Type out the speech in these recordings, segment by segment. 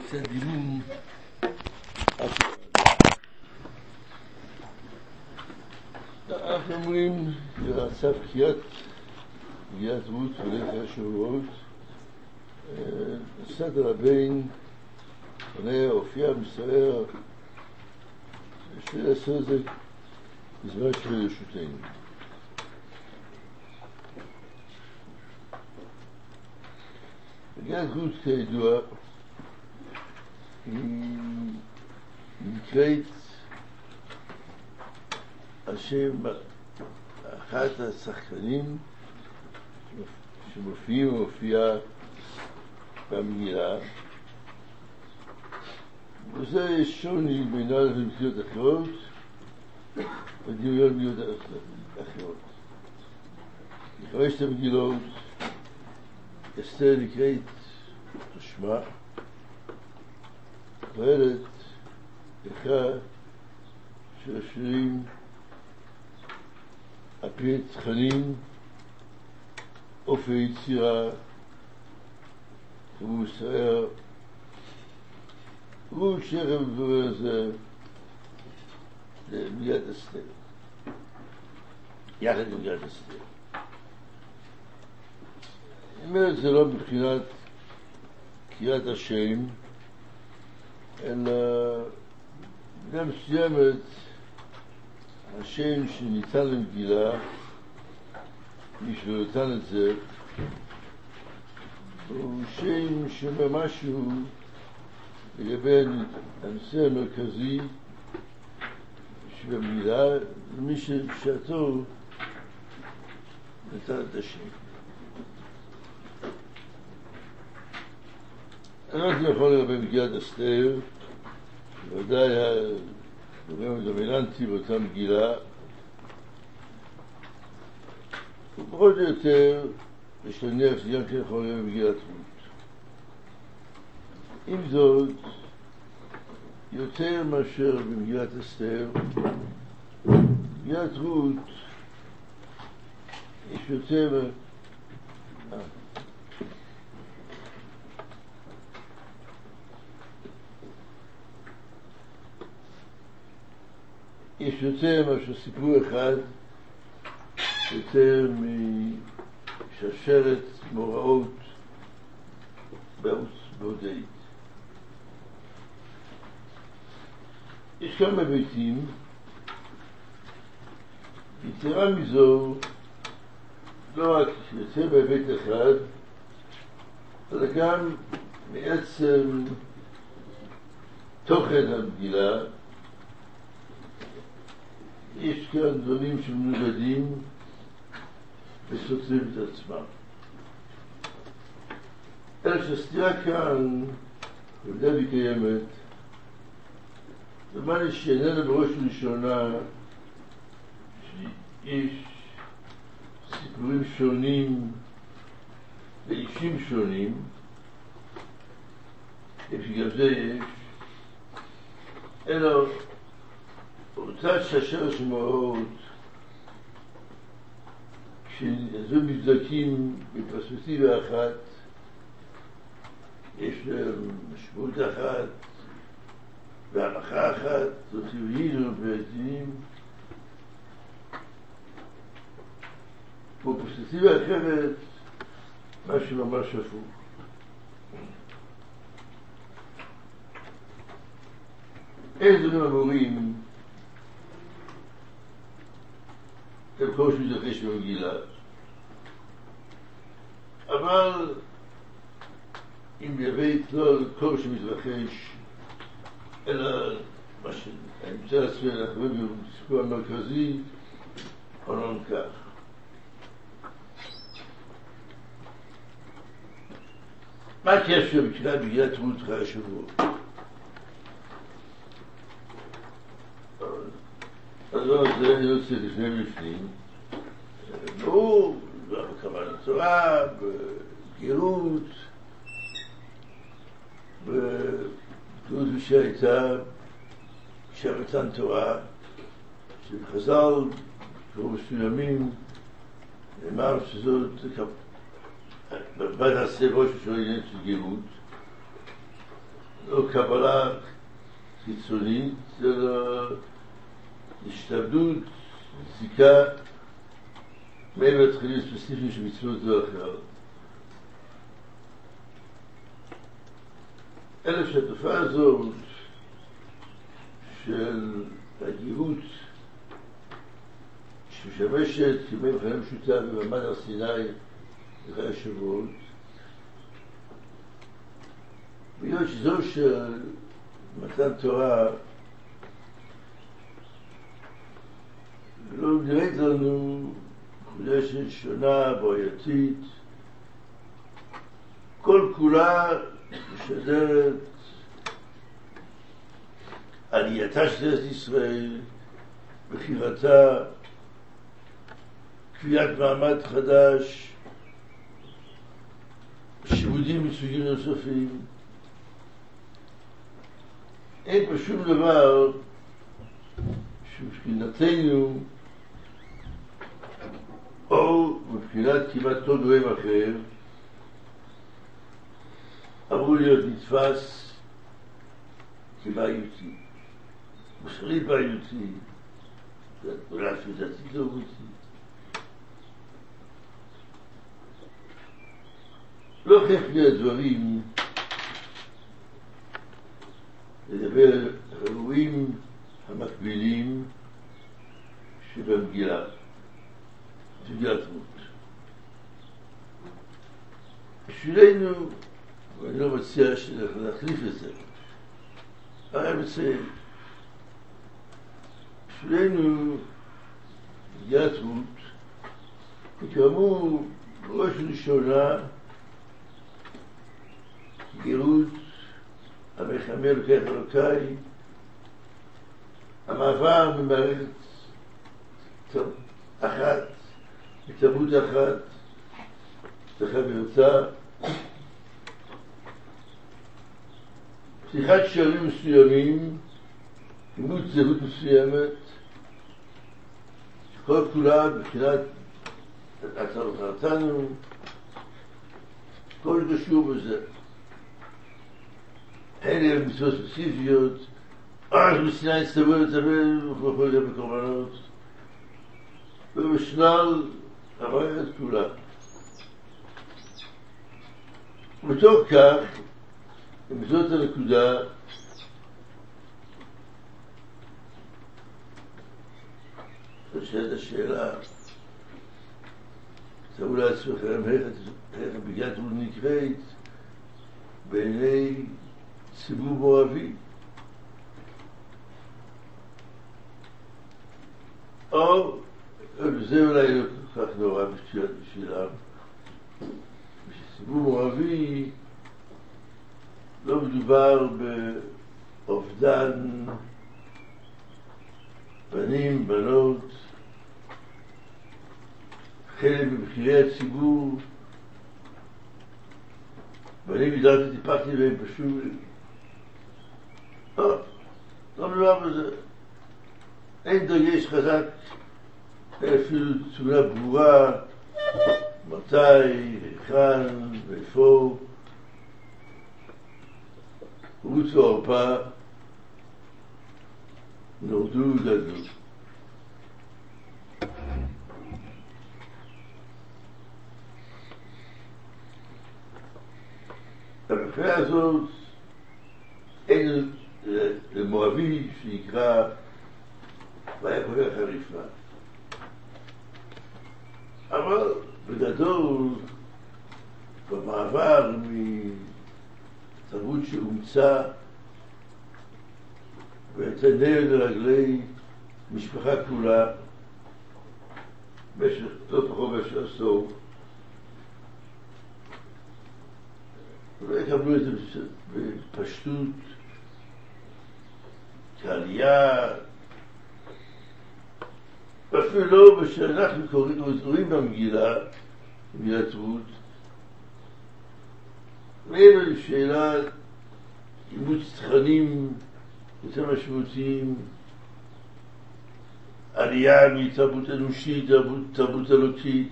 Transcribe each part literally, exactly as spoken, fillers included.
קצת דימום. אנחנו אומרים שרצה פקיעת פגיעת רות הולך השבועות סדר הבין עונה הופיע מסער בשביל לעשות את זה בזמן של לרשותנו. פגיעת רות כידוע היא נקראת על שם אחת השחקנים שמופיעים ומופיעה במגילה, וזה יש שוני בינה לבין מגילות אחרות ודמיון מגילות אחרות. בחמשת המגילות אסתר נקראת שמה, קהלת אחד של השירים על פי תכנים, אופי יצירה, כמו מסער, והוא שכם ודבר הזה למגילת אסתר, יחד עם מגילת אסתר. זאת אומרת, זה לא מבחינת קריאת השם, אלא במידה מסוימת השם שניתן למגילה, מי שלא נתן את זה, הוא שם שאומר משהו לגבי הנושא המרכזי שבמגילה, למי שבשעתו נתן את השם. אנחנו יכול לגבי מגילת אסתר, שוודאי הגורם הדומיננטי באותה מגילה, ופחות או יותר יש להניח שגם כן יכול להיות במגילת רות. עם זאת, יותר מאשר במגילת אסתר, במגילת רות יש יותר אה, יש יותר מאשר סיפור אחד, יותר משרשרת מאורעות בודד. יש כמה ביתים, יתרה מזו, לא רק יותר בבית אחד, אלא גם מעצם תוכן המגילה, יש כאן דברים שמנוגדים וסותרים את עצמם. אלא שהסתירה כאן, במידה והיא קיימת, למען שאיננה בראש ובראשונה שיש סיפורים שונים ואישים שונים, שגם זה יש, אלא אותה שרשרת של מאורעות, כשזו מבדקים בפרספקטיבה אחת, יש להם משמעות אחת והלכה אחת, זאת יהינו ועדים, בפרספקטיבה אחרת משהו ממש הפוך. איזה דברים אמורים הם כל שמתרחש במגילה, אבל אם בבית לא כל שמתרחש, אלא מה שהאמצע עצמי אנחנו רואים בסיפור המרכזי, עולם כך. מה הקשר מבחינת מגילת רות חי השבועות? הדבר הזה אני לא צריך לפני ולפנים. ברור, בקבלת תורה, בגירות, בגירות שהייתה שבתן תורה, שבחז"ל, קראו מסוימים, נאמר שזאת בבת הסבו ששואל עניין של גירות, לא קבלה חיצונית, אלא השתעבדות, זיקה, מעבר לתחילים ספציפיים של מצוות זו אחר. אלא שהתופעה הזאת של הגאות שמשמשת כמי מחנה משותף במעמד הר סיני אחרי השבועות, בגלל שזו של מתן תורה לא נראית לנו מחודשת, שונה, בעייתית, כל כולה משדרת עלייתה של ארץ ישראל, בחירתה, קביעת מעמד חדש, שיבודים מסוגים נוספים. אין פה שום דבר שמבחינתנו או מבחינת כמעט כל דברים אחר אמור להיות נתפס כבעייתי, מוסרית בעייתי, אולי אפילו דתית לא בעייתי. לא כך מהדברים לדבר האירועים המקבילים שבמגילה, במגילת רות. בשבילנו, ואני לא מציע להחליף את זה, אני מציין, בשבילנו במגילת רות, וכאמור, בראש ובראשונה, גאות עמך עמי אלוקיך אלוקיי, המעבר ממערכת אחת, מתרבות אחת, לחברתה, פתיחת שערים מסוימים, אימוץ זהות מסוימת, שכל כולה מבחינת הצלחתנו, כל קשור בזה. אלה מצוות ספציפיות, אז בסיני הצטוו לטבל וכו' גם בקורבנות, ובשלל המערכת כולה. ובתוך כך, אם זאת הנקודה, נשאלת השאלה, תראו לעצמכם איך המגילת רות נקראת בעיני ציבור מואבי, או וזה אולי לא כל כך נורא בשבילם, ציבור מואבי לא מדובר באובדן בנים, בנות, חלק מבחירי הציבור, ואני מדרתי טיפחתי בהם פשוט, לא, לא מדובר בזה. אין דגש חזק, אפילו תמונה ברורה, מתי, היכן, ואיפה, רות ועורפה נורדו וגדלו. המקרה הזאת אין למואבי שיקרא והיה כל כך חריפה. אבל בגדול, במעבר מתרבות שאומצה והייתה נר לרגלי משפחה כולה במשך לא פחות במשך עשור, ולא יקבלו את זה בפשטות כעלייה, ואפילו לא בשאנחנו קוראים במגילה, במגילת רות, מעבר לשאלה אימוץ תכנים יותר משמעותיים, עלייה מתרבות אנושית, תרבות, תרבות אלוקית,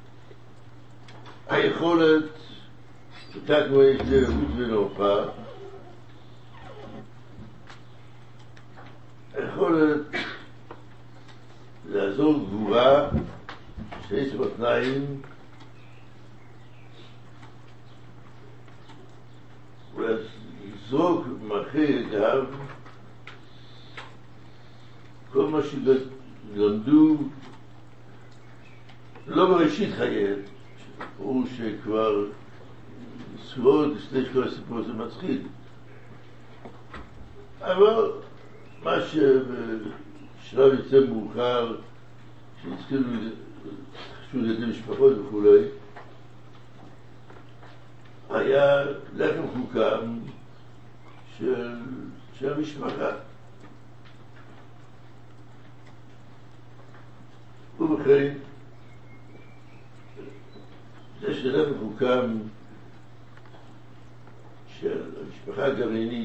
היכולת, אותה כמו יש לרות ועורפה, היכולת לעזור גבורה שיש בתנאים ולזרוק מאחורי הגב כל מה שלמדו לא בראשית חייהם, הוא שכבר סבירות, לפני שכל הסיפור זה מצחיק, אבל מה שבשלב יותר מאוחר שהתחילו חשוב לידי משפחות וכולי, היה לחם חוקם של, של המשפחה. ובכן, זה שלחם חוקם של המשפחה הגרעינית,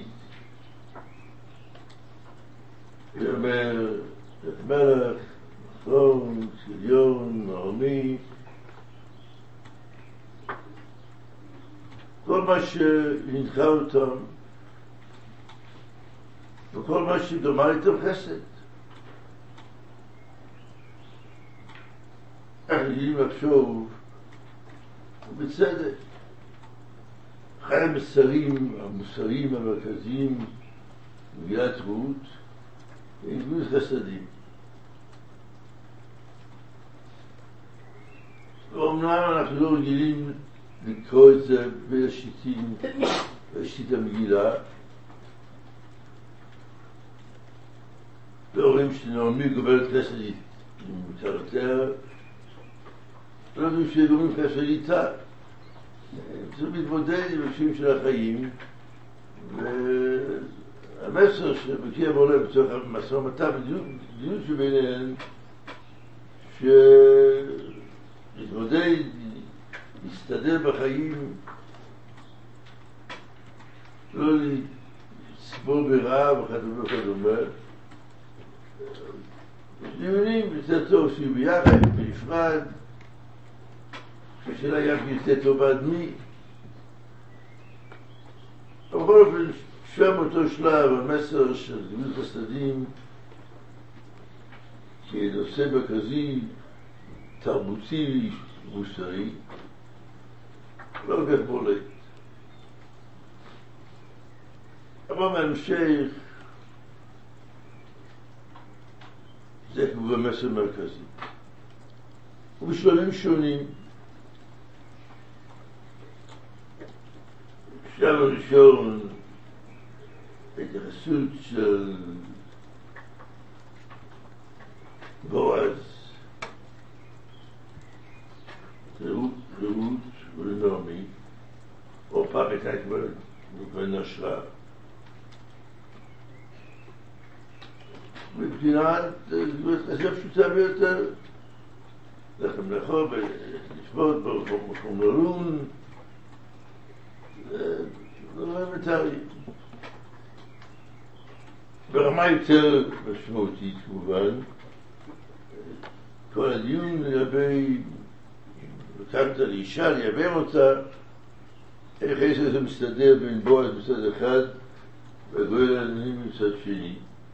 זה אומר, מלך, חלום, ציליון, נעמי, כל מה שהנחה אותם וכל מה שדומה איתם חסד. אנחנו יודעים לחשוב, ובצדק, אחד המסרים המוסריים המרכזיים במגילת רות הם גמילות חסדים. ואומנם אנחנו לא רגילים לקרוא את זה בראשיתים, בראשית המגילה, ואומרים שנעמי גובלת חסד עם צרותיה, לא יודעים שגומרים חסד איתה. צריך להתמודד עם הקשיים של החיים, והמסר שבקיא עולה בתוך המשא ומתן בדיון שביניהם, שלהתמודד, להסתדר בחיים, לא לסבול ברעב וכדומה וכדומה. דיונים יותר טוב שיהיו ביחד, בנפרד, השאלה היה יותר טוב עד מי. בכל אופן, שם אותו שלב, המסר של גמילות חסדים כנושא מרכזי, תרבותי, מוסרי, לא כך בולט. אבל בהמשך, זה כבר מסר מרכזי. ובשלבים שונים, בשלב הראשון, ההתייחסות של בועז, רעות ולנעמי, או פעם הייתה כבר נשרה. מבחינת גמילות חסדים פשוטה ביותר, לחם לאכול, לשבות, במקום ללון, לא אלמנטרי. ברמה יותר משמעותית כמובן, כל הדיון לגבי קמת לאישה, לייבם אותה, איך איזה זה מסתדר בין בועז מצד אחד וגואל העניינים מצד שני.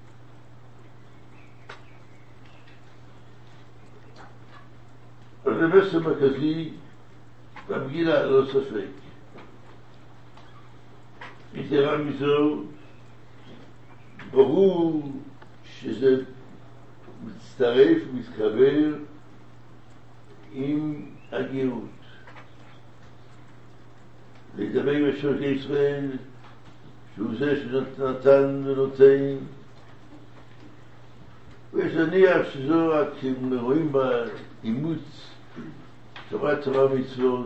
זה מסר מרכזי במגילה, לא ספק. יתרה מזו, ברור שזה מצטרף ומתחבר עם הגאות. לדבר עם השורקי ישראל, שהוא זה שנתן ונותן, ויש להניח שזו רק רואים בה אימוץ תורת תורה ומצוות,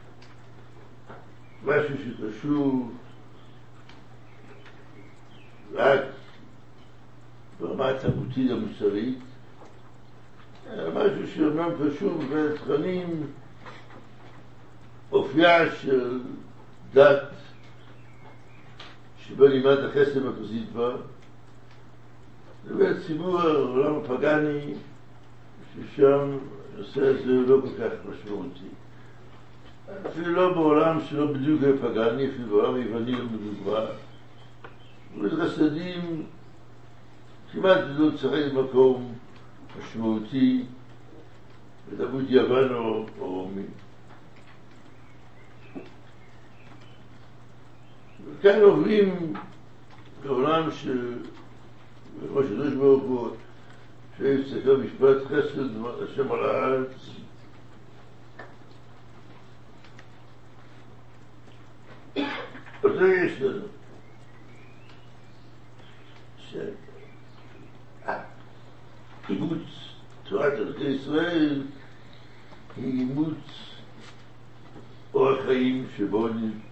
משהו שקשור רק ברמה התרבותית המוסרית, משהו שאומנם קשור בתכנים אופייה של דת שבה לימד החסד המרכזית בה, לבין ציבור העולם הפגני, ששם הנושא הזה לא כל כך משמעותי. אפילו לא בעולם שלא בדיוק פגני, אפילו בעולם היווני לא מדובר. גמילות חסדים כמעט לא צריך מקום משמעותי בתרבות יוון או רומי. וכאן עוברים לעולם ש... כמו שדוש ברוך הוא, שיפסקה משפט חסד השם על הארץ. אז זה יש לנו. שאימוץ תורת אלוקי ישראל היא אימוץ אורח חיים שבו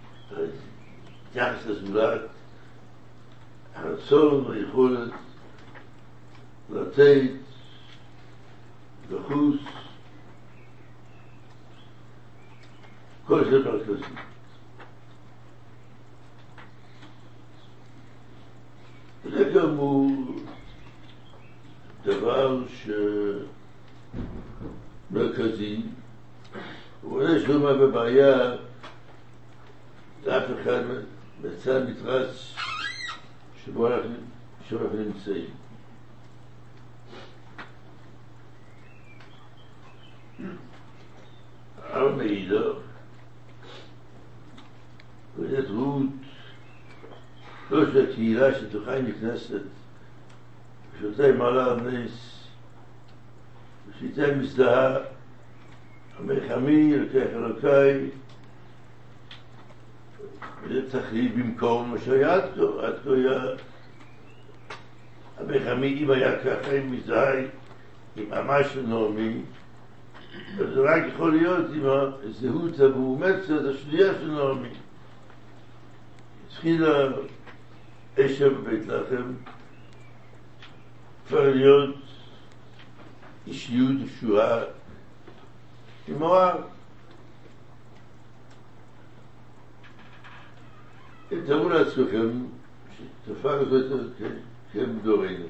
יחס לזולת, הרצון והיכולת לתת, לחוס, כל זה מרכזי. זה כאמור דבר שמרכזי, אבל יש לא מה בבעיה לאף אחד בצד מתרס שבו אנחנו, אנחנו נמצאים. אבל מאידך, ואת רות, לא של הקהילה שתוכה היא נכנסת, ושאותה היא מעלה על נס, ושאיתה היא מזדהה, עמך עמי, אלוקי אלוקי, וזה תכלי במקום מה שהיה עד כה, עד כה היה עמך עמי, אם היה ככה, אם מזדהה עם ממש של נעמי, זה רק יכול להיות עם הזהות המאומצת השנייה של נעמי. התחילה אשה בבית לחם, כבר להיות אישיות ישועה עם מואב. תארו לעצמכם שתופעה כזאת כמדורנו.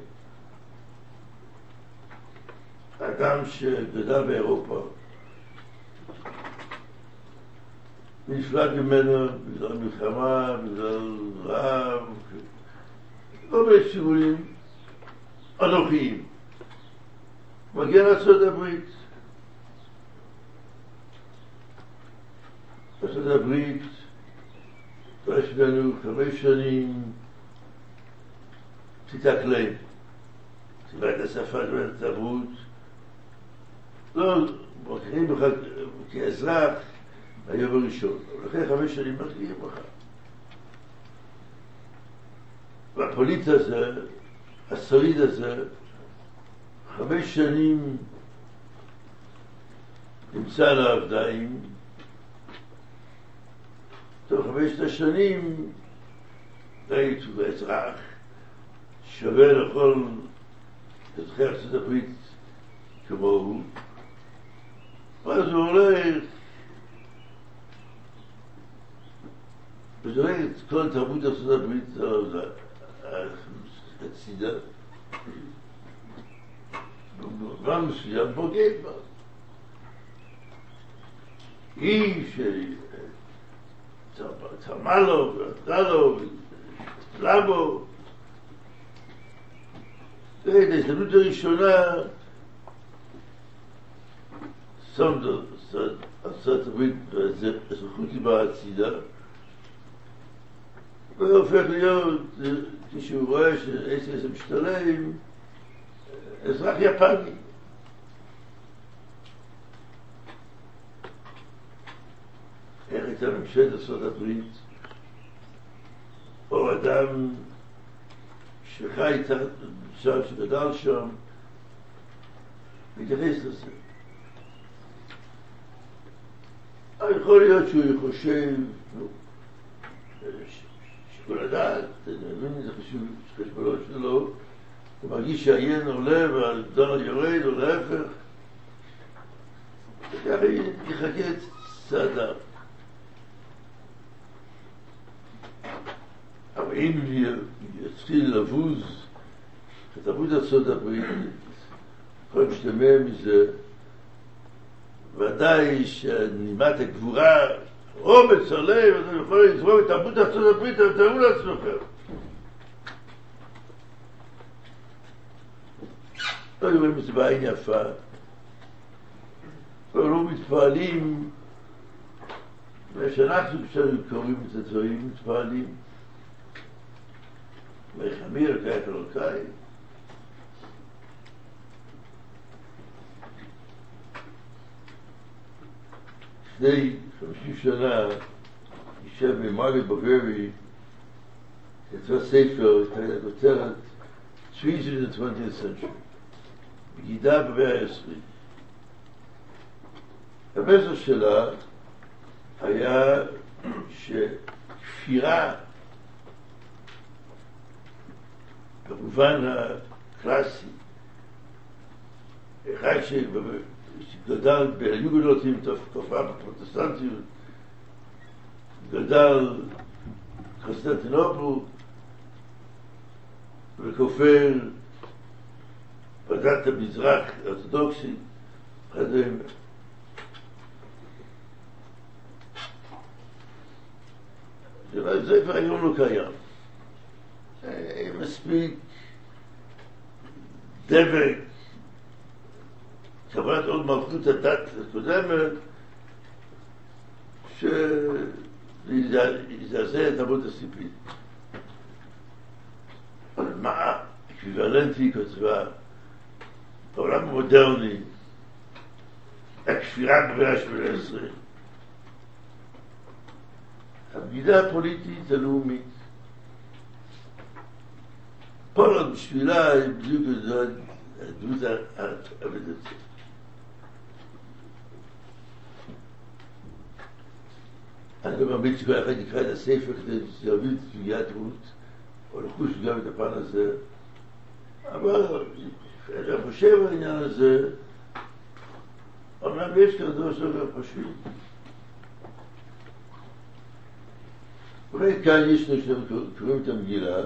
אדם שגדל באירופה, נפלט ממנו בגלל מלחמה, בגלל רעב, לא בסיבולים אנוכיים. מגיע לארצות הברית. ארצות הברית, יש לנו חמש שנים, תתאקלם, תלמד את השפה, תלמד את התרבות. לא, מכירים בך כאזרח, היום הראשון. ולכן חמש שנים מכירים בך. והפוליט הזה, השריד הזה, חמש שנים נמצא על העבדיים. תוך חמשת השנים ראית הוא אזרח שווה לכל אזרחי ארצות הברית כמוהו. ואז הוא הולך וזורק את כל תרבות ארצות הברית הצידה. במובן מסוים בוגד בה. היא שתרמה לו ועדה לו ותפלה בו. את ההזדמנות הראשונה שם ארצות הברית באזרחות ליבה הצידה, והופך להיות, כשהוא רואה שעסק הזה משתלם, אזרח יפני. איך הייתה ממשלת ארצות הברית, או אדם שחי שם, שגדל שם, מתייחס לזה. יכול להיות שהוא חושב, שכל הדעת, נבין איזה חשבונות שלו, הוא מרגיש שהעין עולה והדולר יורד או להפך, וככה יחכה את צעדיו. אבל אם יתחיל לבוז את תרבות ארצות הברית, יכול משתמע מזה, ודאי שנימת הגבורה, אומץ הלב, אתה יכול לזרום את תרבות ארצות הברית, אבל תראו לעצמכם. לא רואים את זה בעין יפה, אבל לא מתפעלים, ושאנחנו כשאנחנו קוראים את הדברים מתפעלים. ויחמיר כך אלוקי. לפני חמישים שנה ישב ממלי בברי, כתבה ספר, הייתה כותרת Treason in the twentieth century, בגידה במאה העשרים. המסר שלה היה שכפירה במובן הקלאסי, אחד שגדל ביוגולותים, תופעה בפרוטסטנטיות, גדל קונסטנטינופול וכופר בדת המזרח האורתודוקסית, וכדומה. זה כבר היום לא קיים. מספיק דבק, קבלת עוד מלכות הדת הקודמת, שיזעזע את אמות הסיפית. אבל מה אקוויוולנטי כתבה בעולם המודרני, הכפירה במאה ה-שמונה עשרה, הבגידה הפוליטית הלאומית. פולנד בשבילה היא בדיוק הדמות העבדת. אני לא ממליץ שכל אחד יקרא את הספר כדי להבין את סוגיית רות, או לחוש גם את הפן הזה, אבל אני חושב העניין הזה, אומנם יש כזה ספר פשוט. אולי כאן יש לנו שקוראים את המגילה,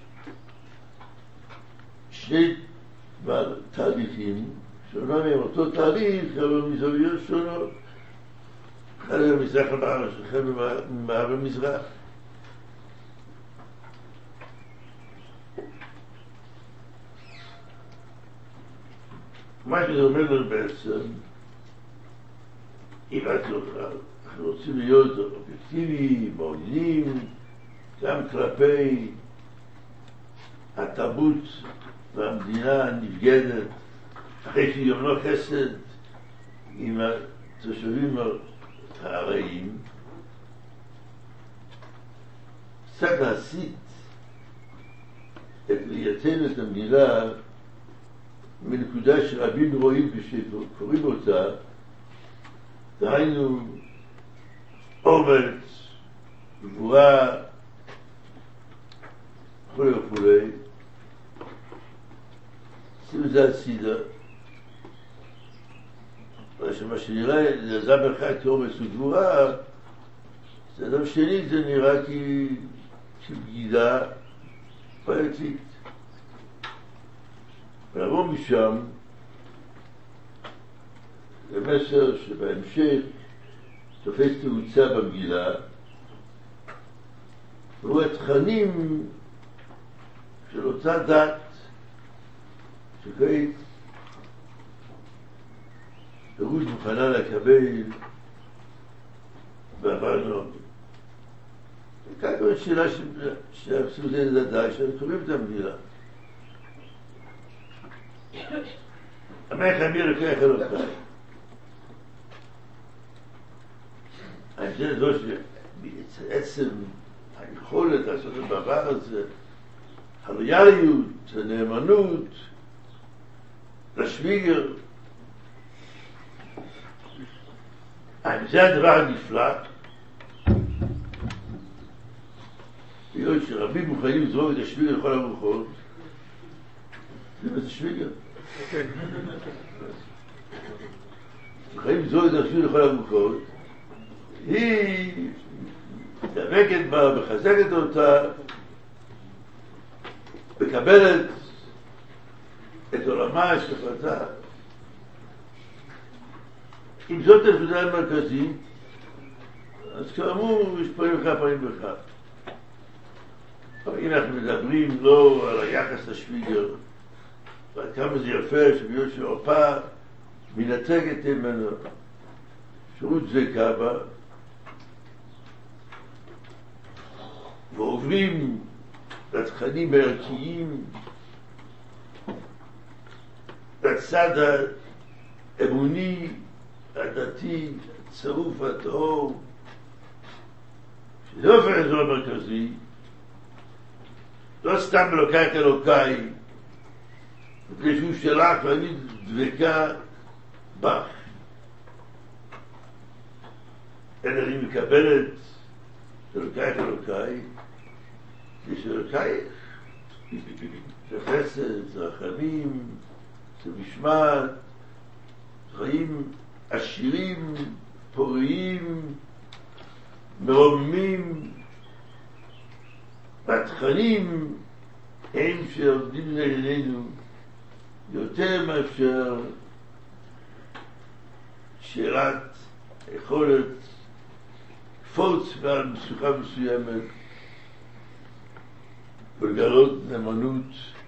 שני תהליכים, שאומנם הם אותו תהליך, אבל מזוויות שונות. אחד במזרח המערב, אחד במערב המזרח. מה שזה אומר לנו בעצם, אם אנחנו רוצים להיות אובייקטיביים, מעוניינים, גם כלפי התרבות והמדינה הנבגדת, אחרי שיומנו חסד עם התושבים הרעים, קצת להסיט את ראייתנו את המגילה מנקודה שרבים רואים כשקוראים אותה, דהיינו אומץ, גבורה וכו' וכו'. שימו את זה הצידה. מה שנראה לזה מרחק כאומץ וגבורה, זה אדם שני, זה נראה כבגידה בעייתית. ולעבור משם זה מסר שבהמשך תופס תאוצה במגילה, והוא התכנים של אותה דת שכעת פירוש מוכנה לקבל בעברנו. וכאן כבר שאלה שהפסות את הדעת שאנחנו קוראים את המגילה. המלך אמיר לקח אלוקי. ההבדל זו שבעצם היכולת לעשות את הדבר הזה, הלויאליות, הנאמנות, לשוויגר, זה הדבר הנפלא, בגלל שרבים מוכנים לזרוק את השוויגר לכל הרוחות, זה שוויגר. מוכנים לזרוק את השוויגר לכל הרוחות, היא דבקת בה, מחזקת אותה, מקבלת את עולמה, השקפתה. אם זאת הנקודה המרכזית, אז כאמור, יש פעמים בכך, פעמים בכך. אבל אם אנחנו מדברים לא על היחס לשוויגר, ועד כמה זה יפה שביושע אופה מנתקת ממנו שירות דבקה בה, ועוברים לתכנים הערכיים, לצד האמוני, הדתי, הצרוף הטהור, שזה הופך אזור המרכזי, לא סתם אלוקי אלוקיי, מפני שהוא שלח להגיד דבקה בך, אלא אני מקבלת אלוקי אלוקיי, יש אלוקייך, זה חסד, זה רחמים, זה משמעת, חיים עשירים, פוריים, מרוממים, בתכנים הם שעובדים לעינינו יותר מאשר שאלת יכולת קפוץ ועל משוכה מסוימת ולגלות נאמנות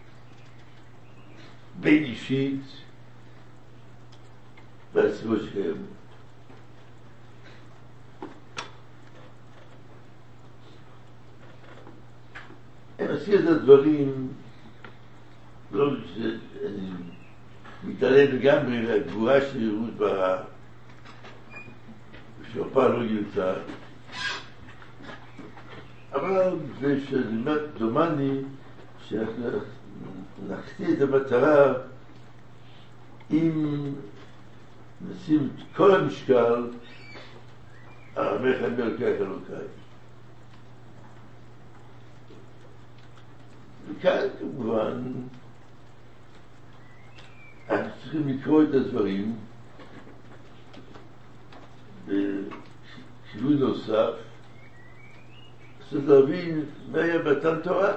בין אישית בעצמו שלהם. אני עשיתי את הדברים, לא שאני מתעלם לגמרי לגבורה של רות ברא, ושאופה לא גילתה, אבל זה שלימד דומני שאנחנו נחטיא את המטרה אם נשים את כל המשקל על עמך אלוקי אלוקיי. וכאן כמובן אנחנו צריכים לקרוא את הדברים בכיוון נוסף, צריך להבין מה היה מתן תורה.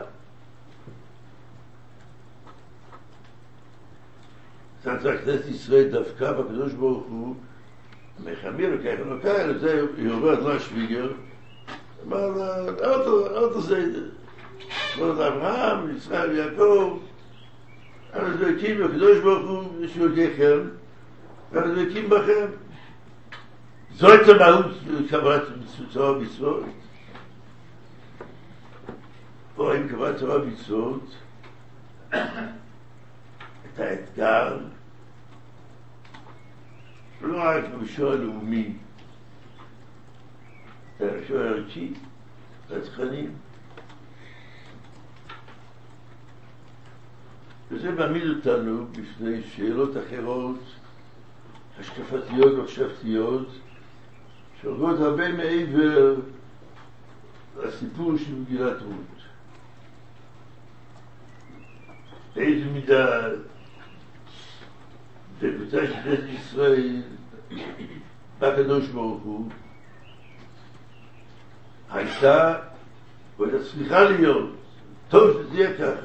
מתן כנסת ישראל דווקא בקדוש ברוך הוא מחמיר אלוקי אלוקיי, על זה היא אומרת לו שוויגר, אמר לה, אוטו זה כבוד אברהם, ישראל ויעקב, אבל דבקים בקדוש ברוך הוא ישועותיכם, אבל דבקים בכם. זו את המהות קבלת תורה ומצוות. פה עם קבלת תורה ומצוות, את האתגר, לא רק במישור הלאומי, אלא במישור הערכי, התכנים. וזה מעמיד אותנו בפני שאלות אחרות, השקפתיות ומחשבתיות, שהולכות הרבה מעבר לסיפור של מגילת רות. באיזו מידה דבקותה של כנסת ישראל בקדוש ברוך הוא הייתה והייתה צריכה להיות, טוב שזה יהיה ככה,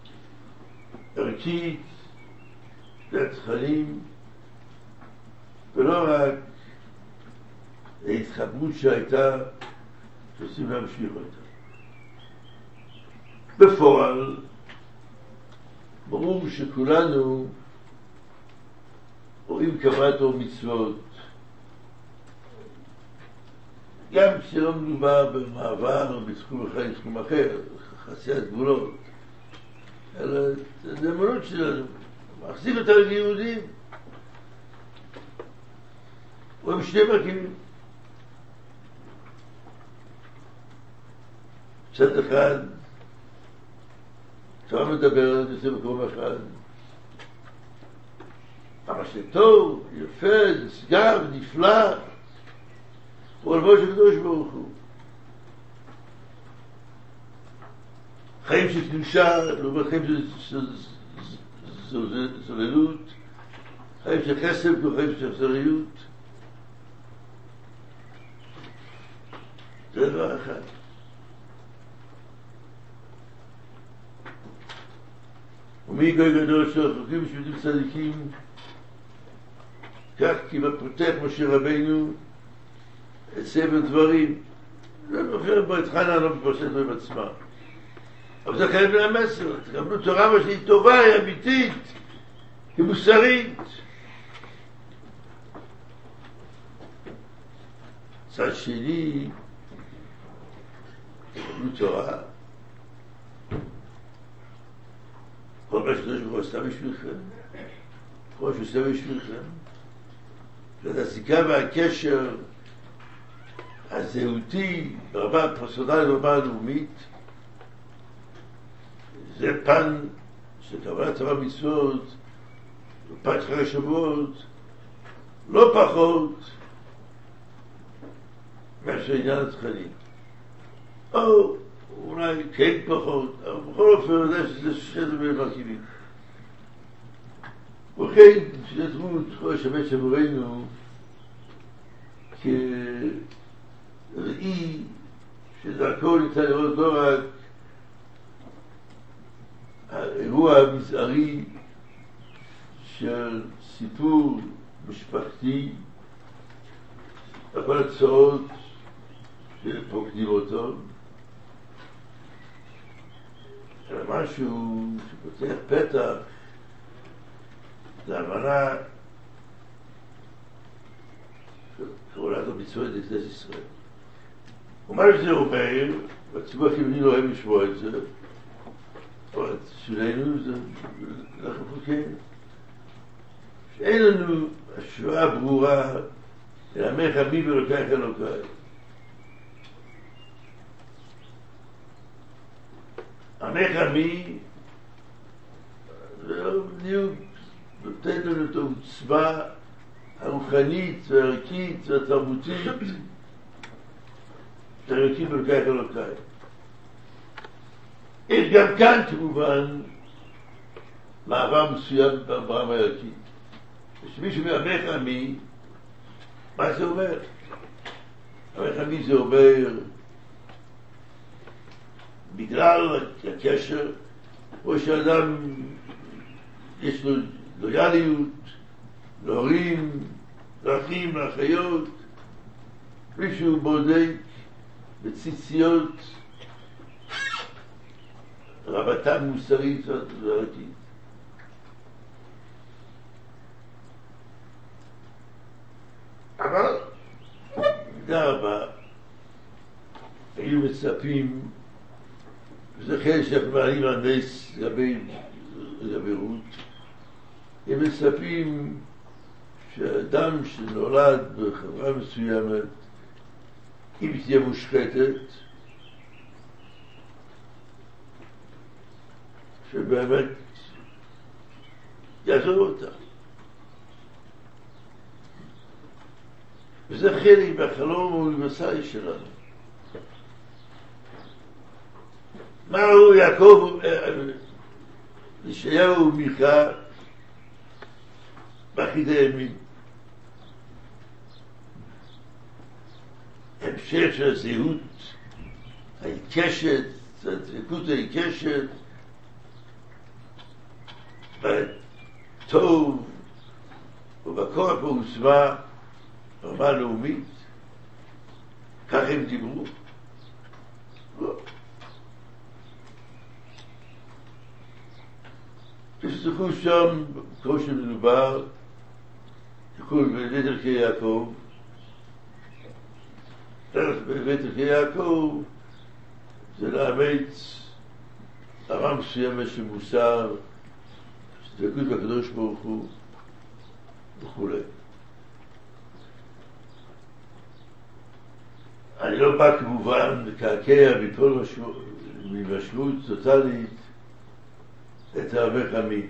ערכית והתכנים, ולא רק ההתחברות שהייתה שעושים להמשיך אותה. בפועל ברור שכולנו רואים קבלת תורה ומצוות, גם כשלא מדובר במעבר או בתחום אחד לתחום אחר, חציית גבולות, אלא את הנאמנות שלנו, מחזיק אותנו ליהודים. רואים שני מרכיבים. צד אחד, תורה מדברת בזה מקום אחד. אבל שטוב, יפה, נשגב, נפלא, הוא עולמו של קדוש ברוך הוא. חיים של קדושה, לא חיים של זוללות, חיים של חסד, לא חיים של אכזריות. זה דבר אחד. ומי גוי גדול של חוקים ושבטים צדיקים, כך כי בפותח משה רבינו את ספר דברים. זה מופיע בו את חנה, לא מפרשת בו עצמה. אבל זה חייב מן המסר, תקבלו תורה מה שהיא טובה, היא אמיתית, כמוסרית. צד שני, תקבלו תורה, כל מה שקדוש ברוך הוא עשה בשבילכם, כל מה שעושה בשבילכם, זאת הזיקה והקשר הזהותי ברמה הפרסונלית וברמה הלאומית, זה פן של קבלת תורה מצוות, פן חג השבועות, לא פחות מאשר עניין התכנים. או אולי כן פחות, אבל בכל אופן אני יודע שזה ששת מרכיבים. וכן, שזה דמות כל השבת שעבורנו כראי שדרכו ניתן לראות לא רק האירוע המזערי של סיפור משפחתי, כל הצעות שפוקדים אותו, אלא משהו שפותח פתח להבנה של עולת המצוות לכנסת ישראל. ומה שזה אומר, והציבור החילוני לא אוהב לשמוע את זה, אבל שלנו זה אנחנו חוקרים, שאין לנו השוואה ברורה אל עמך עמי ואלוקייך אלוקיי. עמך עמי זה בדיוק נותן לנו את העוצמה הרוחנית והערכית והתרבותית של אלוקים ואלוקייך אלוקיי. יש גם כאן כמובן מעבר מסוים ברמה הערכית. כשמישהו אומר עמך עמי, מה זה אומר? עמך עמי זה אומר בגלל הקשר, או שאדם יש לו לויאליות להורים, לאחים, לאחיות, מישהו בודק בציציות רבתה מוסרית וערכית. אבל במידה רבה היו מצפים, וזה חלק שאנחנו מעלים על נס לגבי רות, הם מצפים שאדם שנולד בחברה מסוימת, אם תהיה מושחתת, שבאמת יעזור אותה. וזה חלק מהחלום האוניברסלי שלנו. מה הוא יעקב, ישעיהו ומיכה באחידי ימים? המשך של הזהות העיקשת, הדבקות העיקשת בטוב ובכוח ובעוצמה ברמה לאומית, כך הם דיברו. לא. תסתכלו שם, כמו שמדובר, תסתכלו בבית אלוקי יעקב, בבית אלוקי יעקב זה לאמץ רמה מסוימת של מוסר, דבקות בקדוש ברוך הוא וכו'. אני לא בא כמובן לקעקע מכל משמעות טוטלית את עמך עמי.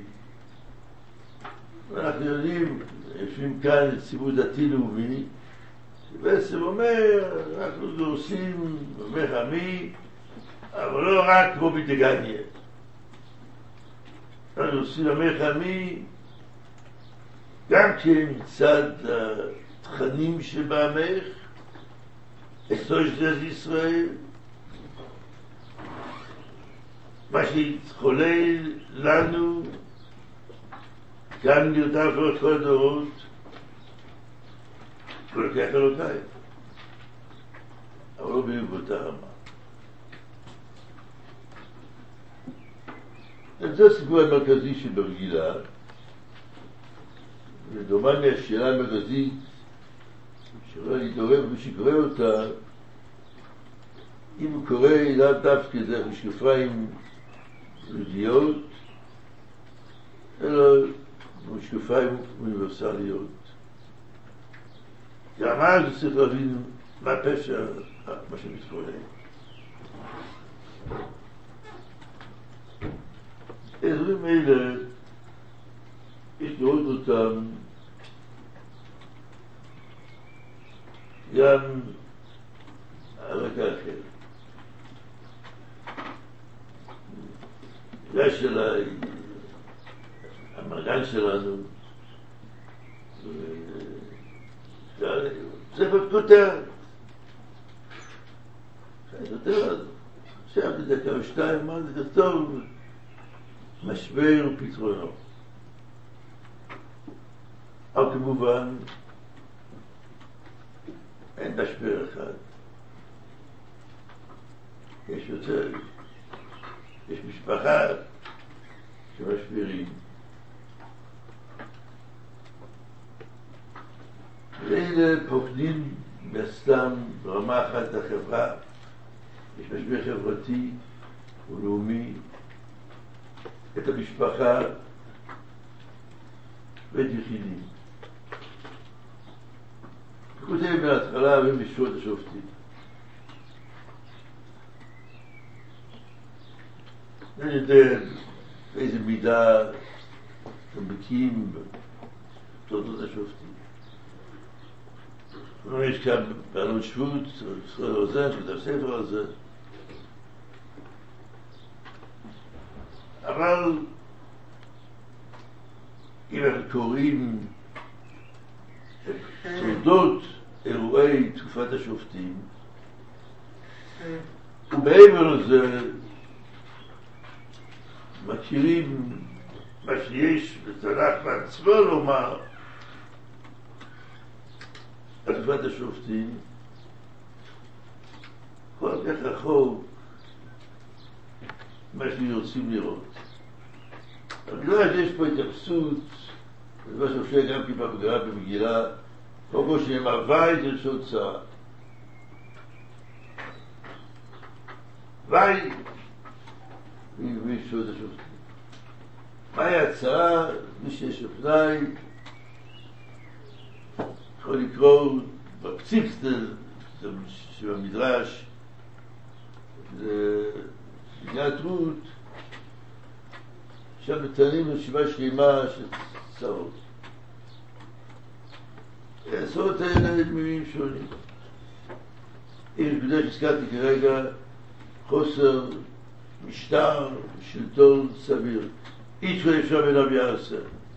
אנחנו יודעים, יושבים כאן את ציבור דתי לאומי, שבעצם אומר, אנחנו דורסים עמך עמי, אבל לא רק כמו בדגניה. אנחנו עושים עמך עמי גם כמצד התכנים שבעמך, אסתו של ישראל, מה שהתחולל לנו גם נרדף לאורך כל הדורות, ולוקח אלוקיי, אבל לא בדיוק באותה רמה. זה הסיפור המרכזי שבמגילה, ודומני השאלה המרכזית שלא להתעורר מי שקורא אותה, אם הוא קורא לאו דווקא דרך משקפיים יהודיות, אלא משקפיים אוניברסליות. גם אז צריך להבין מה הפשע, מה שמתחולל. הדברים האלה, יש לראות אותם גם על רקע אחר. זה של המרגן שלנו, זה בכותרת. בכותרת, עכשיו בדקה ושתיים, מה זה כתוב? משבר ופתרונו. אבל כמובן, אין משבר אחד. יש יותר, יש משפחה שמשברים. ואלה פוקדים בסתם ברמה אחת את החברה. יש משבר חברתי ולאומי, את המשפחה ואת יחידים. כותב מההתחלה ומשורת השופטים. אני יודע באיזה מידה אתם בקיאים בתולדות השופטים. יש כאן בעלות שבות, ישראל רוזן, שכתב ספר על זה. אבל אם אנחנו קוראים תולדות אירועי תקופת השופטים, ומעבר לזה מכירים מה שיש בצלח בעצמו לומר על תקופת השופטים, כל כך רחוק מה שרוצים לראות. אבל בגלל שיש פה התייחסות, זה מה שאופשר גם כיפה בגרה במגילה, כל כמו שנאמר וואי זה לשון צרה. וואי וישעות השופטים. מהי הצרה? מי שיש אופני יכול לקרוא בפציפסטל שבמדרש זה בגלל רות שם מציינים רשימה שלמה של צרות. הצרות האלה מילים שונים. יש בגלל שהזכרתי כרגע חוסר משטר שלטון סביר. איש לא אפשר בנביא יעשה.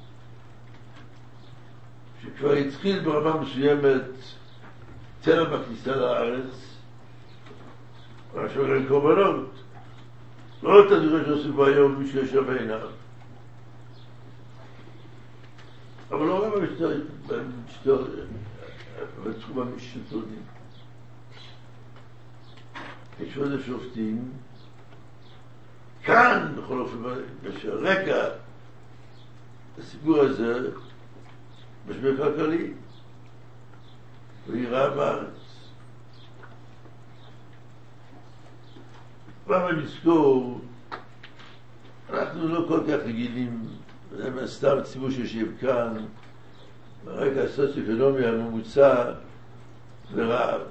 שכבר התחיל ברמה מסוימת טרם הכניסה לארץ, אבל שאומרים קורבנות. לא את הדברים שעושים בו היום מי שיושב בעיניו. אבל לא גם בתחום המשלטונים. יש עוד השופטים, כאן, בכל אופן, בשרקע, הסיפור הזה, משבר כלכלי, ויראה בארץ. פעם נזכור, אנחנו לא כל כך רגילים, זה סתם ציבור שיושב כאן, ברקע הסוציו-אקונומי הממוצע ורעב.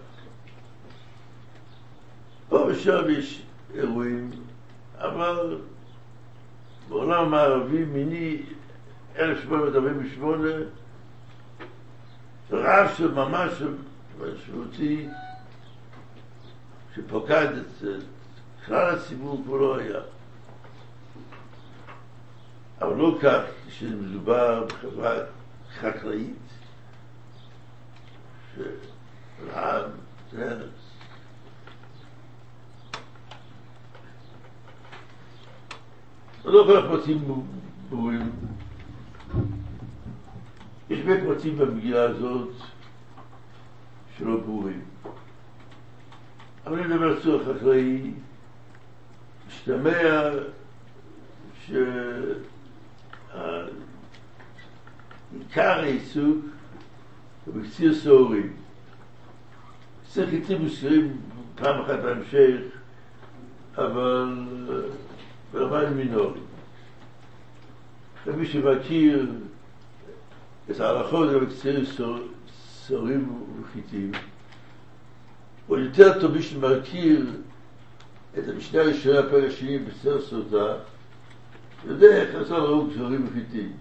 פה ושם יש אירועים, אבל בעולם המערבי מיני אלף שמונה מאות ארבעים ושמונה רעב של ממש משמעותי שפוקד את כלל הציבור פה לא היה. אבל לא כך כשמדובר בחברה חקלאית שרעב זה ארץ. לא כל הפרטים ברורים. יש הרבה פרטים במגילה הזאת שלא ברורים. אבל אני מדבר על צורך חקלאי, משתמע עיקר העיסוק הוא בקציר סעורים. קציר חיצים מוזכרים פעם אחת בהמשך, אבל ברמה מינורית. ומי שמכיר את ההלכות בקציר סעורים וחיטים, הוא יותר טוב מי שמכיר את המשנה הראשונה הפרק השני בסדר סוטה, יודע איך עשה להרוג סעורים וחיטים.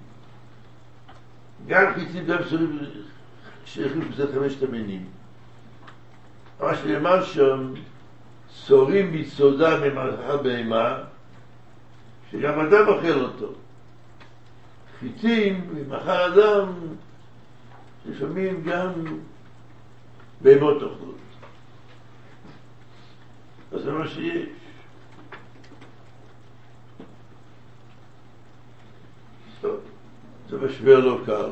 גם חיטים גם סעורים שייכים בזה חמשת המינים. מה שנאמר שם, סעורים ביסודה ממלאכת בהמה, שגם אדם אוכל אותו. חיטים ממאכל אדם, לפעמים גם בהמות אוכלות. אז זה מה שיש. טוב, זה משבר לא קל.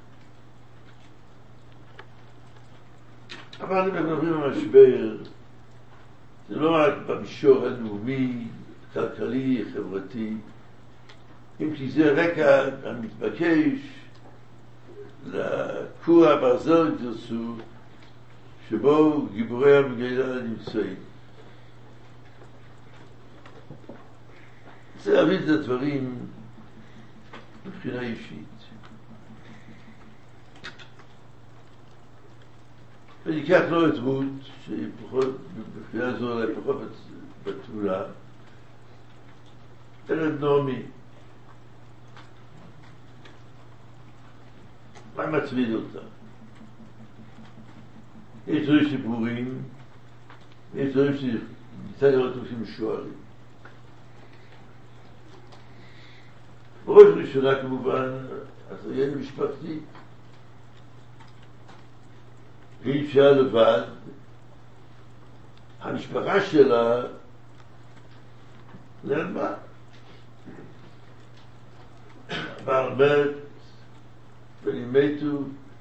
אבל אם מדברים על משבר, זה לא רק במישור הלאומי, כלכלי, חברתי, אם כי זה רקע המתבקש לכור הברזל גרסו, שבו גיבורי המגילה נמצאים. זה להביא את הדברים מבחינה אישית. וניקח לו את רות, שהיא פחות, מבחינה זו עליה פחות בתמונה, אלא את נעמי. מה מצמיד אותה? יש דברים שברורים, יש דברים שניתן לראות אותם משוערים. בראש ראשונה כמובן, הסוגיה משפחתית. והיא אישה לבד, המשפחה שלה נעלמה. הבעל מת, בנים מתו,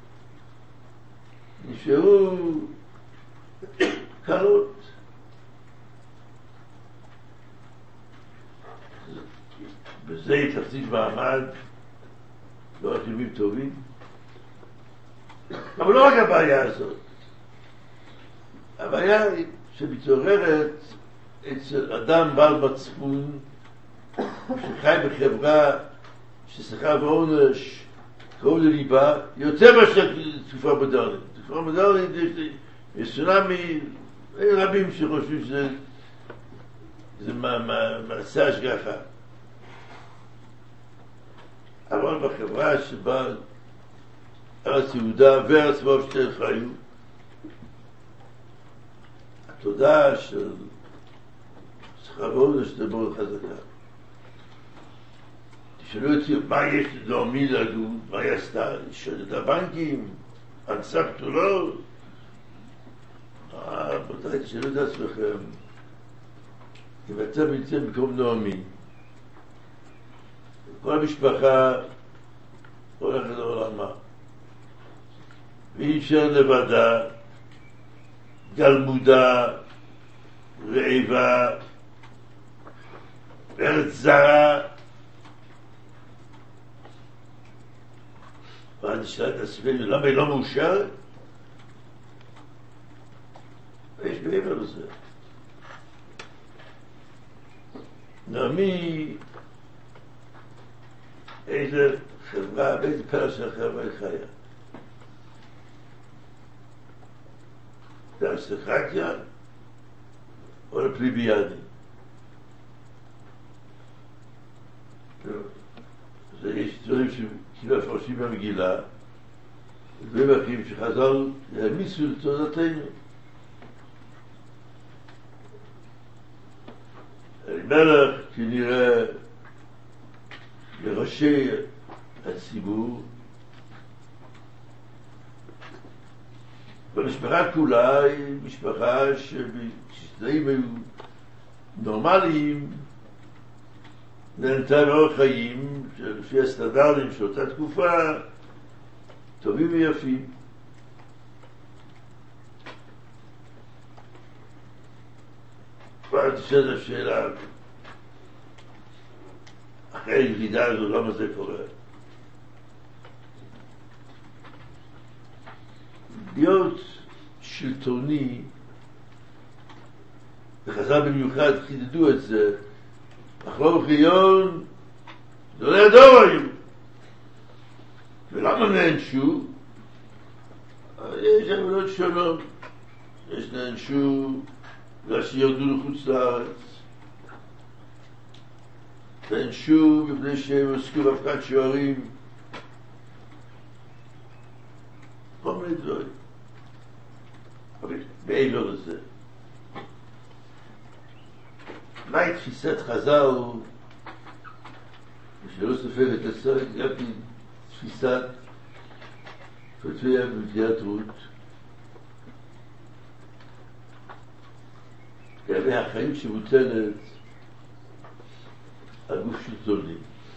נשארו קלות. בזה היא תחזיק מעמד, לא רק ימים טובים. אבל לא רק הבעיה הזאת. הבעיה היא שמתעוררת אצל אדם בעל מצפון, שחי בחברה ששכר ועונש קרוב לליבה, יותר מאשר תקופה מודרנית. תקופה מודרנית יש סונמי, אין רבים שחושבים שזה זה מעשה השגחה. אבל בחברה שבה ארץ יהודה וארץ מרוב שתי חיו, התודעה של שכר ועונש זה מאוד חזקה. תשאלו אותי, מה יש לדעמי להגיד, מה היא עשתה? לשאול את הבנקים, אנסה פתולות? אה, רבותיי, תשאלו את עצמכם, אם אתם נמצאים במקום נעמי, כל המשפחה הולכת לעולמה, והיא נשארת לבדה, גלמודה, רעבה, בארץ זרה, ואני שאלה את עצמנו, למה היא לא מאושרת? ויש מעבר לזה. נעמי, איזה חברה, באיזה פלא של החברה היא חיה. זה אריסטוקרטיה או לפליביאנים. יש דברים שכאילו מפרשים במגילה, דברים אחרים שחז"ל העמיסו לתודתנו. אלימלך כנראה לראשי הציבור, והמשפחה כולה היא משפחה שבשתיים היו נורמליים, נהנתה מאורח חיים שלפי הסטנדרטים של אותה תקופה טובים ויפים. כבר תשאל את השאלה, אחרי הילידה הזו, למה זה קורה? להיות שלטוני, וחז"ל במיוחד חידדו את זה, אחלום חיון, גדולי הדור היו. ולמה נענשו? יש עבודות שונות. יש נענשו בגלל שירדו לחוץ לארץ. נענשו מפני שהם עסקו בהפקת שוערים. כל מיני דברים. אבל מעבר לזה. מהי תפיסת חז"ל? ושלא ספק את הצורך, גם תפיסת פתויה במדינת רות. לגבי החיים שמוטלת על גוף שלטוני.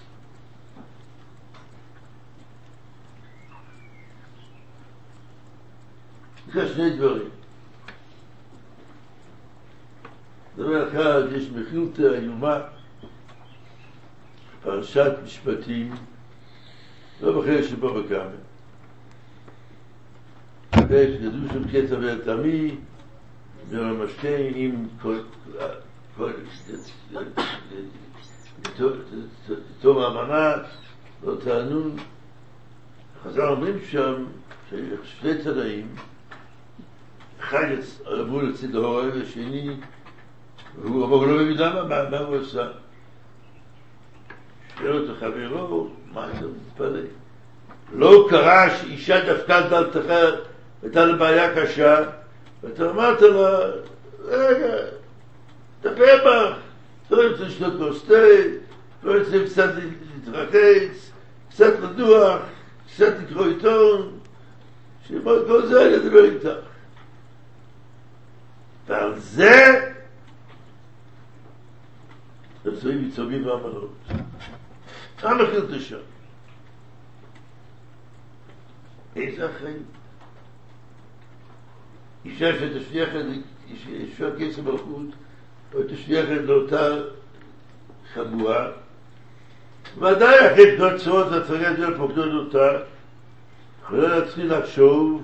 יש שני דברים. דבר אחד, יש מחילות איומה, פרשת משפטים, לא בחלק שבו בקאמה. ידעו שם קטע והתמי, ולמשכן עם תום האמנה, לא תענון. חז"ל אומרים שם ששני תנאים, אחד אמרו לצד ההורה והשני, והוא אמר לא מבין למה, מה הוא עשה? שואל אותו חברו, מה אתה מתפלא? לא קרה שאישה דפקה דלתך הייתה לה בעיה קשה, ואתה אמרת לה, רגע, תטפל בך, לא רוצה לשתות כוס תה, לא רוצה קצת להתרחץ, קצת לדוח, קצת לקרוא עיתון, שכל זה היה לדבר איתך. ועל זה נמצאים מצווים ואמנות. מה מכיל את השם? איזה החיים? אישה שתשליח את אישה כסף מלכות, או תשליח את לאותה חבורה, ודאי אחרי פנות צורות התרגל של פוקדות אותה, יכולה להתחיל לחשוב,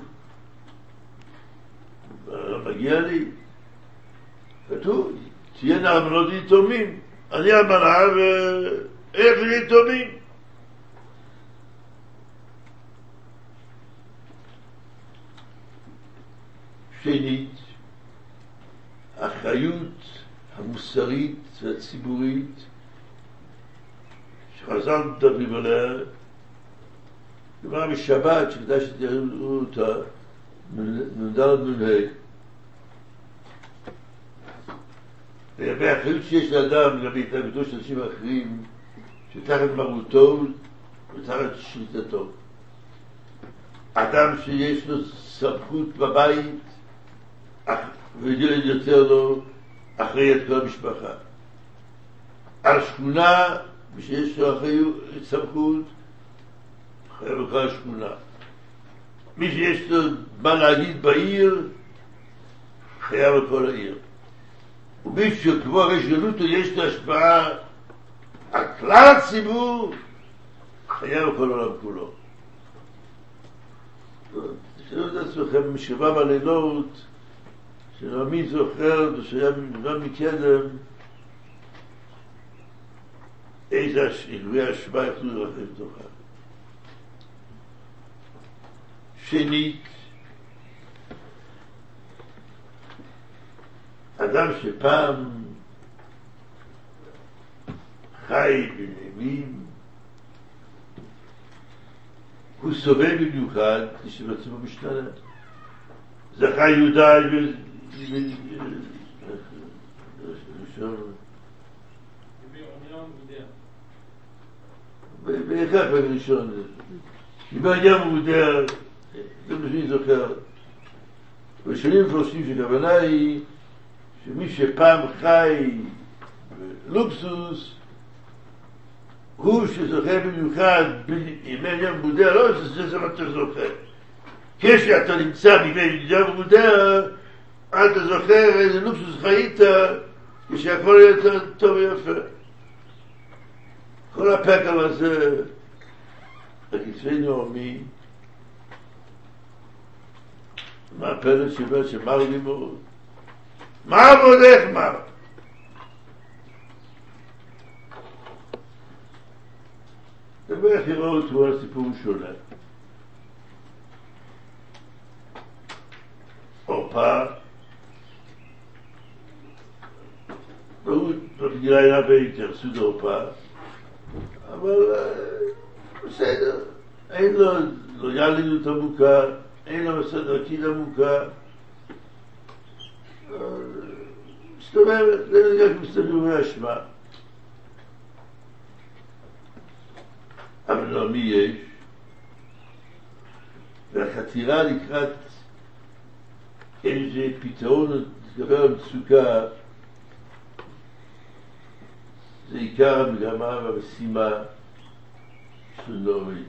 מגיע לי, כתוב, תהיינה אמנות ליתומים, אני אמנה ואיך ליתומים. שנית, האחריות המוסרית והציבורית שחז"ל מדברים עליה, כלומר בשבת שכדאי שתראו אותה, נ"ד נ"ה. לגבי האחריות שיש לאדם לגבי התנהגותו של אנשים אחרים שתחת מרותו ותחת שליטתו. אדם שיש לו סמכות בבית וילד יותר לו אחראי את כל המשפחה. על שכונה, מי שיש לו אחריות, סמכות, אחראי בכל השכונה. מי שיש לו מה להגיד בעיר, אחראי בכל העיר. ומי שכמו הרי גלותו יש לו השפעה על כלל הציבור, אחראי בכל העולם כולו. תשאלו את עצמכם, משבע בלילות, שנעמי זוכר ושהיה גם מקדם, איזה עילוי השפעה יכלו לרחב תוכה. שנית, אדם שפעם חי בנעימים, הוא סובל במיוחד, כשבעצמו משתנה. זכה יהודה באחד בראשון, שבעניין מודר, זה מה שאני זוכר. בשנים מפורשים שכוונה היא שמי שפעם חי בלוקסוס, הוא שזוכה במיוחד בימי ים מודר, לא שזה זה מה אתה זוכה. כשאתה נמצא בימי ים מודר, אתה זוכר איזה לוקסוס חיית, כשהכל יהיה יותר טוב ויפה. כל הפקל הזה, בכתבי נעמי, מה הפלא שאומר שמר לימוד? מה עבודך מר? ובאיך יראו אותו על סיפור שונה. אורפה, בגילה אין הרבה התייחסות אורפה, אבל בסדר, אין לו לויאליות עמוקה, אין לו מסד דרכית עמוקה, מסתובבת, זה נגע כמסתובבי אשמה. אבל לא, מי יש? והחתירה לקראת איזה פתרון להתגבר על מצוקה, זה עיקר המגמה והמשימה של נעמי.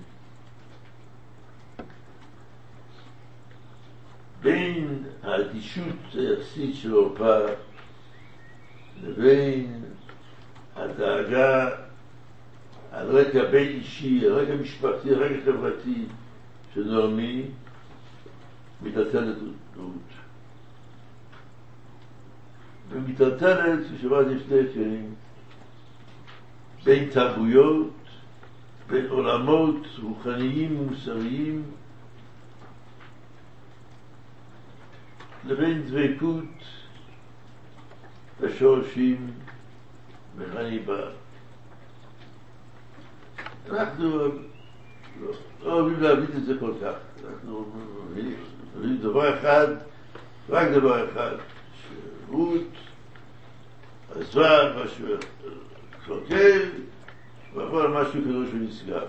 בין האדישות היחסית של אורפה לבין הדאגה על רקע בין אישי, על רקע משפחתי, על רקע חברתי של נעמי, מתעצלת רות. ומתעצלת, כששמעתי שני כלים, בין תרבויות, בין עולמות רוחניים ומוסריים, לבין דבקות בשורשים מכני בה. אנחנו לא אוהבים להבין את זה כל כך. אנחנו אומרים דבר אחד, רק דבר אחד, שרות עזבה משהו קלוקל, ועבר משהו כדור שנסגר.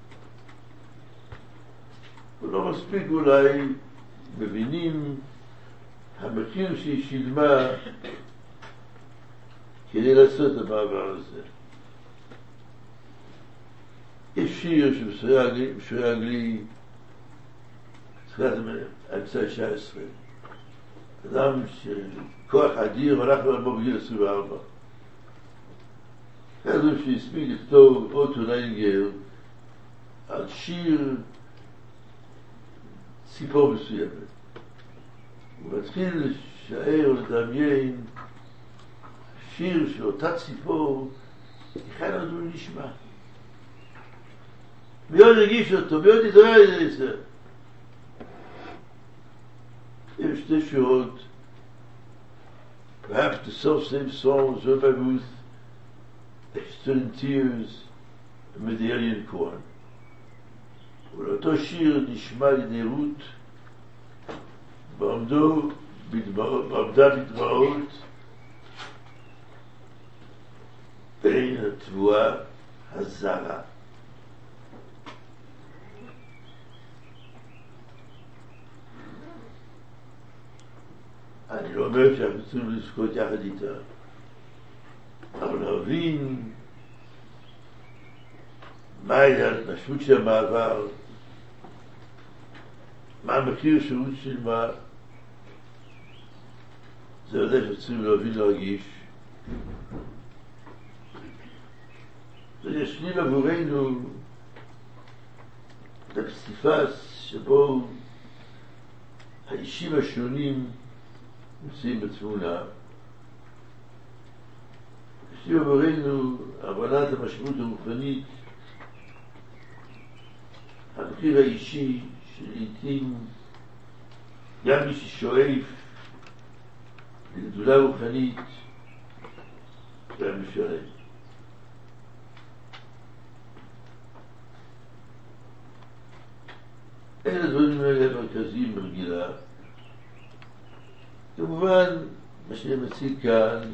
ולא מספיק אולי מבינים המחיר שהיא שילמה כדי לעשות את המעבר הזה. יש שיר שמשוייג לי תחילת אמצע תשע עשרה. אדם שכוח אדיר הלך לעבור בגיל עשרים וארבע. כזו שהספיק לכתוב אוטו ליינגר על שיר ציפור מסוימת. הוא מתחיל לשער ולדמיין שיר של אותה ציפור, איך עוד הוא נשמע. מיד הרגיש אותו, מיד יתראה את זה. יש שתי שורות. Perhaps the self-same song was heard by Ruth, they stood in tears amid the alien corn. ולאותו שיר נשמע על ידי רות, בעמדו, בעמדה בדמעות, בין התבואה הזרה. אני לא אומר שאנחנו צריכים לזכות יחד איתה, אבל להבין מה היה המשמעות של המעבר, מה המחיר של רות שילמה, זה יודע שצריכים להבין להרגיש. זה ישלים עבורנו את הפסיפס שבו האישים השונים נמצאים בתמונה. ישלים עבורנו הבנת המשמעות הרוחנית, המחיר האישי שלעיתים גם מי ששואף לגדולה רוחנית גם משלם. אלה הדברים האלה המרכזיים במגילה. כמובן, מה שאני מציג כאן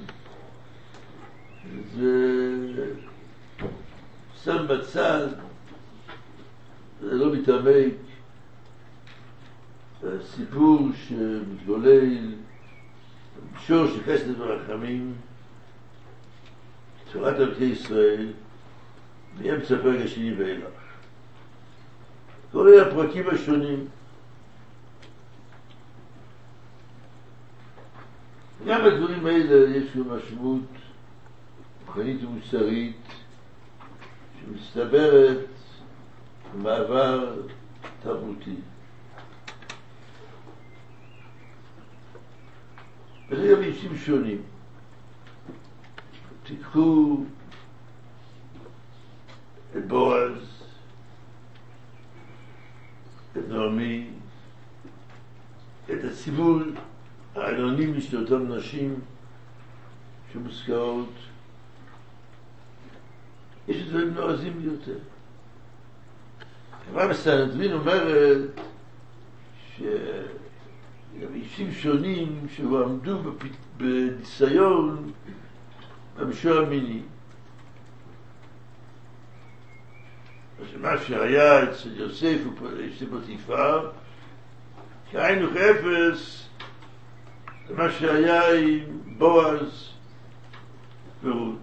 זה שם בצד, זה לא מתעמק, סיפור שמתגולל בשור של חסד ורחמים, תורת ערכי ישראל, מאמצע הפרק השני ואילך. כולל הפרקים השונים. גם בדברים האלה יש משמעות רוחנית ומוסרית שמסתברת במעבר תרבותי. וזה גם אישים שונים. תיקחו את בועז, את נעמי, את הציבור האנונימי של אותם נשים שמוזכרות. יש דברים נועזים ביותר. הרב סנהדרין אומרת שאישים שונים שעמדו בניסיון במישור המיני. אז מה שהיה אצל יוסף ואצל פוטיפר, כהיינו כאפס, זה מה שהיה עם בועז ורות.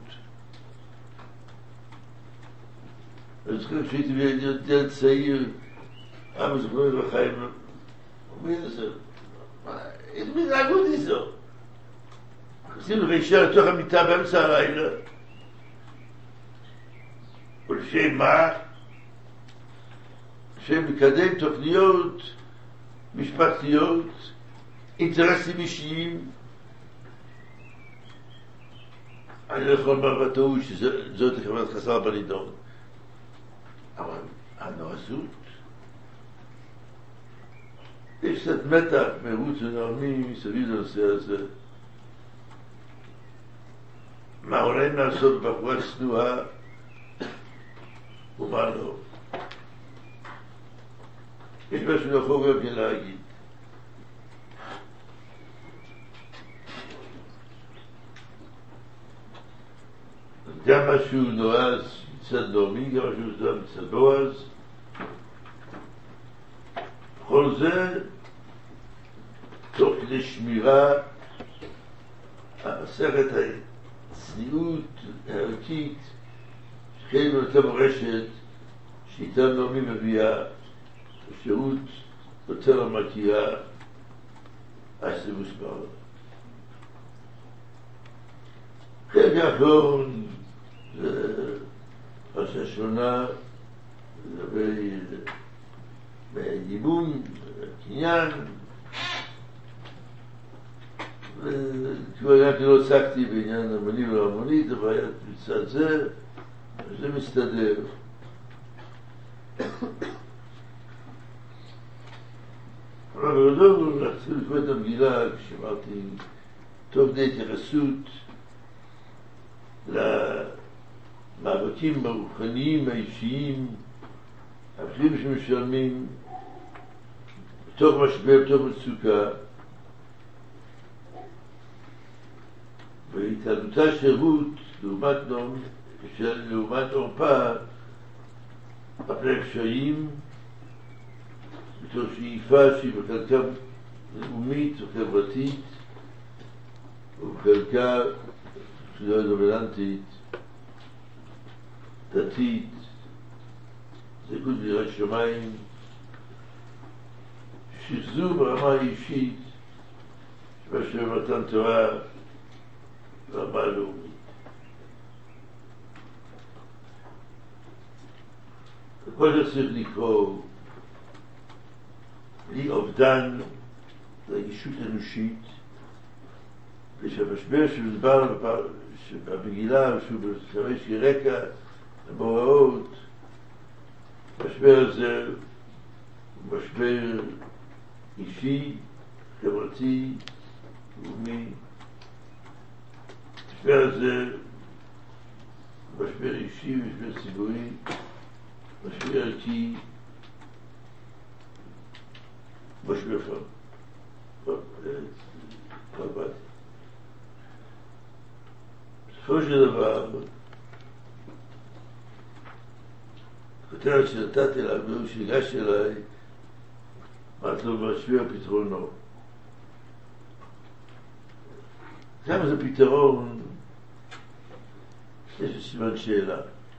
אני זוכר כשהייתי ילד צעיר, אבא זכרונו לברכה, אומרים לזה, איזה מתנהגות היא זו? עשינו וישר לתוך המיטה באמצע הלילה, ולשם מה? לשם לקדם תוכניות משפטיות, אינטרסים אישיים. אני לא יכול לומר בטעות שזאת חברת חסר בנידון. אבל הנועזות, יש קצת מתח מרות ונעמי מסביב לנושא הזה. מה עליהם לעשות בחורה צנועה ומה לא. יש משהו נכון גם כן להגיד. גם משהו נועז מצד נעמי, גם משהו נועז מצד בועז. כל זה תוך כדי שמירה המסכת הצניעות הערכית שחיינו אותה מורשת שאיתה נעמי מביאה שירות יותר המקיעה הסביבוס בעולם. חלק האחרון זה פרשה שונה לגבי דיבום, קניין, וכבר רק לא עסקתי בעניין המוני והמונית, אבל היה מצד זה, זה מסתדר. אבל בגדול רציתי לקרוא את המגילה כשאמרתי תוך כדי התייחסות למאבקים הרוחניים האישיים המחירים שמשלמים בתוך משבר, בתוך מצוקה, והתעלותה של רות לעומת נעמי, לעומת עורפה בפני קשיים בתור שאיפה שהיא בחלקה לאומית וחברתית ובחלקה שלא דומיננטית, דתית, זכות ביראת שמיים, שזו ברמה האישית שבשם מתן תורה ברמה הלאומית. וכל זה צריך לקרוא בלי אובדן לאישות אנושית, ושהמשבר שמדבר במגילה ושהוא משמש כרקע למאורעות, המשבר הזה הוא משבר אישי, חברתי, לאומי. המשבר הזה הוא משבר אישי, משבר ציבורי, משבר ערכי, משבר פרבטי. בסופו של דבר, הכותרת שנתתי לה, והוא שהגש אליי, אמרתי לו משפיע פתרונו. כמה זה פתרון? יש לי סימן שאלה.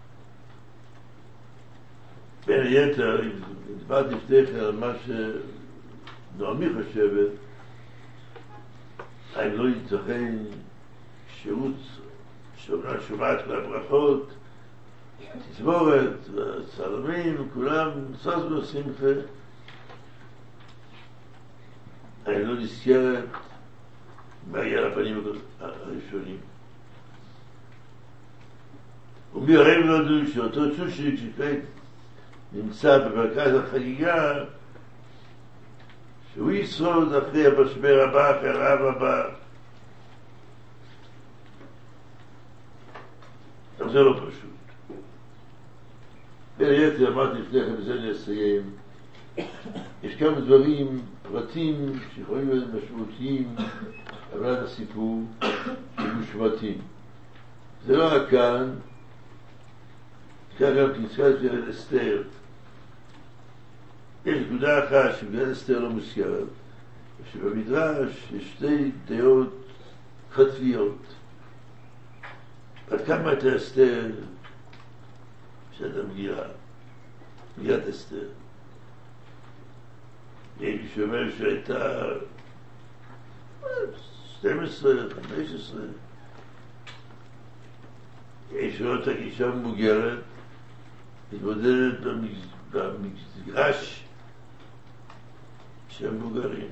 בין היתר, אם דיברתי לפתח על מה שנעמי חושבת, האם לא ייתכן שירות שאומנם שומעת כל הברכות, תזמורת, צלמים, כולם, סוס ושמחה, האם לא נזכרת מה היה לפנים הראשונים. ומהרב נודו שאותו צ'ושיק שכעת נמצא במרכז החגיגה, שהוא ישרוד אחרי המשבר הבא, אחרי הרב הבא. אבל זה לא פשוט. בין היתר אמרתי לפני כן, בזה אני אסיים, יש כמה דברים, פרטים שיכולים להיות משמעותיים הבנת הסיפור שמושמטים. זה לא רק כאן, כך גם כנזכרת מגילת אסתר. יש נקודה אחת שמגילת אסתר לא מוזכרת, שבמדרש יש שתי דעות חטביות. עד כמה הייתה אסתר של המגילה, מגילת אסתר. יש מי שאומר שהייתה שתים עשרה, חמש עשרה. יש אותה כאישה מבוגרת, מתמודדת במגרש של מבוגרים.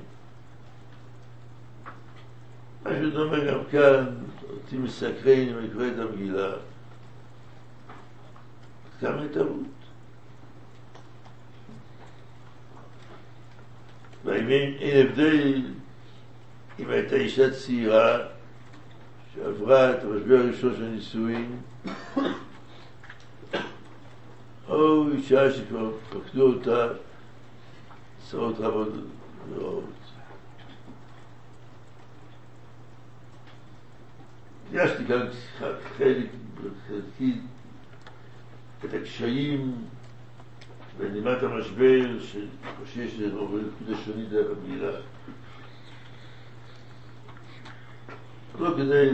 משהו דומה גם כאן, אותי מסקרן אם אני קורא את המגילה. כמה התערות. ואם אין הבדל, אם הייתה אישה צעירה שעברה את המשבר הראשון של הנישואין, או אישה שכבר פקדו אותה עשרות רבות ורעות. הגשתי כאן חלק חלקי את הקשיים בנימת המשבר שחושש לעובר נקודה שונית דרך המגילה. לא כדי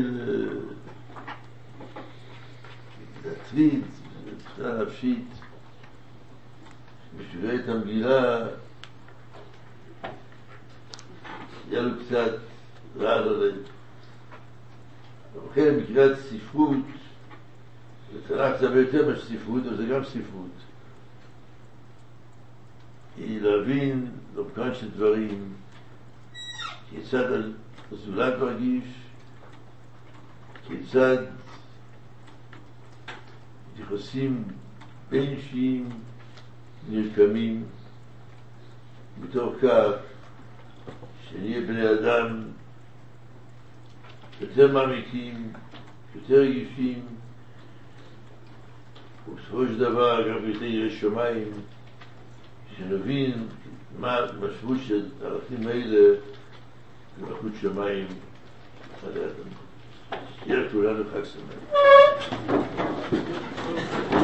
להטריד, מבחינה נפשית, בשביל את המגילה היה לו קצת רעד עליהם. ובכן, מקריאת ספרות, לתנ"ך זה הרבה יותר מספרות, אבל זה גם ספרות. היא להבין לעומקם של דברים, כיצד הזולת מרגיש, כיצד יחסים בין אישיים נרקמים, מתוך כך שנהיה בני אדם יותר מעמיקים, יותר רגישים, ובסופו של דבר גם יותר ירא שמיים, שנבין מה המשמעות של הערכים האלה במלכות שמיים עלי אדמה. יהיה לכולנו חג שמח.